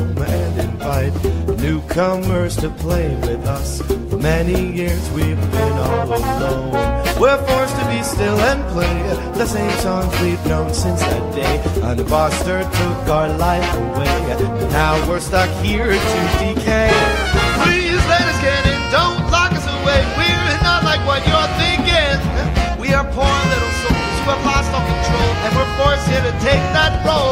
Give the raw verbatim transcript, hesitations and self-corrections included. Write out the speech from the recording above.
home and invite newcomers to play with us. For many years we've been all alone. We're forced to be still and play the same songs we've known since that day. An imposter took our life away, and now we're stuck here to decay. Please let us get in, don't lock us away. We're not like what you're thinking. We are poor little souls who have lost all control, and we're forced here to take that role.